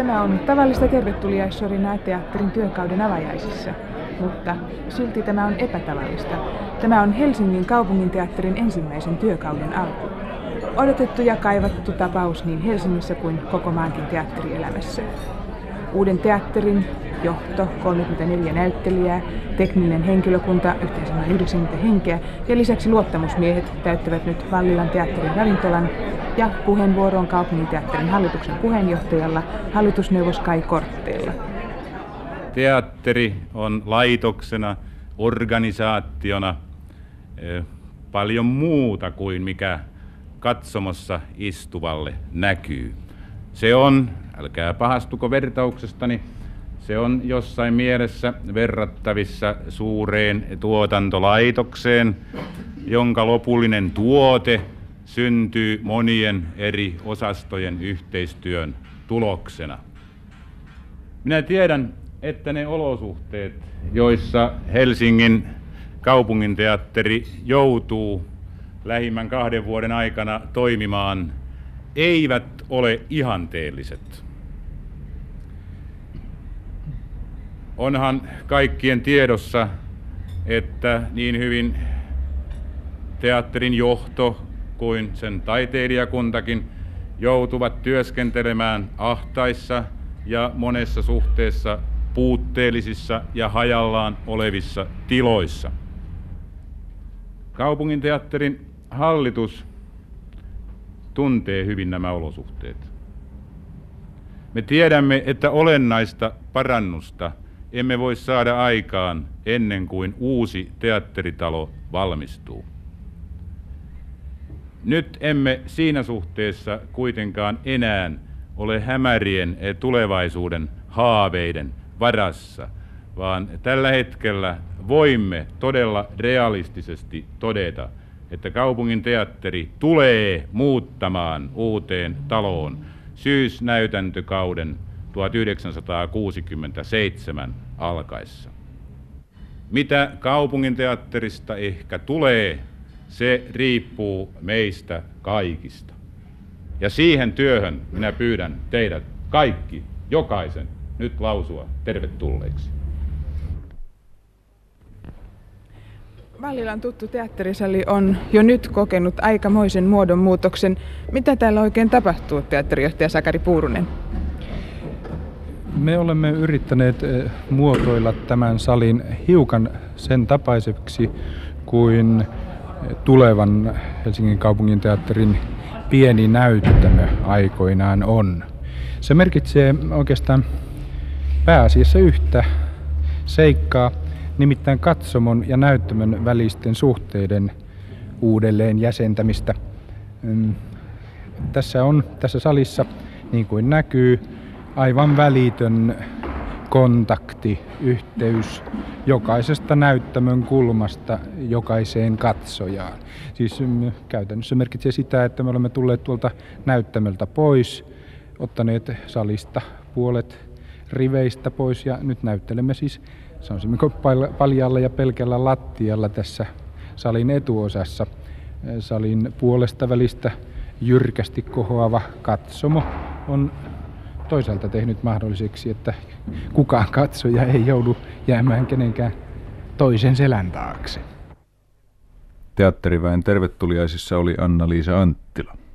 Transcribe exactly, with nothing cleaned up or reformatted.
Tämä on tavallista tervetuliaissorinaa teatterin työkauden avajaisissa, mutta silti tämä on epätavallista. Tämä on Helsingin kaupunginteatterin ensimmäisen työkauden alku. Odotettu ja kaivattu tapaus niin Helsingissä kuin koko maankin teatterielämässä. Uuden teatterin johto, kolmekymmentäneljä näyttelijää, tekninen henkilökunta, yhteensä noin yhdeksänkymmentä henkeä ja lisäksi luottamusmiehet täyttävät nyt Vallilan teatterin ravintolan ja puheenvuoron kaupunginteatterin hallituksen puheenjohtajalla hallitusneuvos Kai Kortteella. Teatteri on laitoksena, organisaationa eh, paljon muuta kuin mikä katsomossa istuvalle näkyy. Se on, älkää pahastuko vertauksestani, se on jossain mielessä verrattavissa suureen tuotantolaitokseen, jonka lopullinen tuote syntyy monien eri osastojen yhteistyön tuloksena. Minä tiedän, että ne olosuhteet, joissa Helsingin kaupunginteatteri joutuu lähimmän kahden vuoden aikana toimimaan, eivät ole ihanteelliset. Onhan kaikkien tiedossa, että niin hyvin teatterin johto kuin sen taiteilijakuntakin joutuvat työskentelemään ahtaissa ja monessa suhteessa puutteellisissa ja hajallaan olevissa tiloissa. Kaupunginteatterin hallitus tuntee hyvin nämä olosuhteet. Me tiedämme, että olennaista parannusta emme voi saada aikaan ennen kuin uusi teatteritalo valmistuu. Nyt emme siinä suhteessa kuitenkaan enää ole hämärien tulevaisuuden haaveiden varassa, vaan tällä hetkellä voimme todella realistisesti todeta, että kaupunginteatteri tulee muuttamaan uuteen taloon syysnäytäntökauden tuhatyhdeksänsataakuusikymmentäseitsemän alkaessa. Mitä kaupunginteatterista ehkä tulee, se riippuu meistä kaikista. Ja siihen työhön minä pyydän teidät kaikki, jokaisen, nyt lausua tervetulleiksi. Vallilan tuttu teatterisali on jo nyt kokenut aikamoisen muodonmuutoksen. Mitä täällä oikein tapahtuu, teatterijohtaja Sakari Puurunen? Me olemme yrittäneet muotoilla tämän salin hiukan sen tapaiseksi kuin tulevan Helsingin kaupunginteatterin pieni näyttämö aikoinaan on. Se merkitsee oikeastaan pääasiassa yhtä seikkaa, nimittäin katsomon ja näyttämön välisten suhteiden uudelleen jäsentämistä. Tässä on tässä salissa, niin kuin näkyy, aivan välitön kontakti, yhteys jokaisesta näyttämön kulmasta jokaiseen katsojaan. Siis käytännössä merkitsee sitä, että me olemme tulleet tuolta näyttämöltä pois, ottaneet salista puolet riveistä pois ja nyt näyttelemme siis sanoisimmeko paljaalla ja pelkällä lattialla tässä salin etuosassa. Salin puolesta välistä jyrkästi kohoava katsomo on toisaalta tehnyt mahdolliseksi, että kukaan katsoja ei joudu jäämään kenenkään toisen selän taakse. Teatteriväen tervetuliaisissa oli Anna-Liisa Anttila.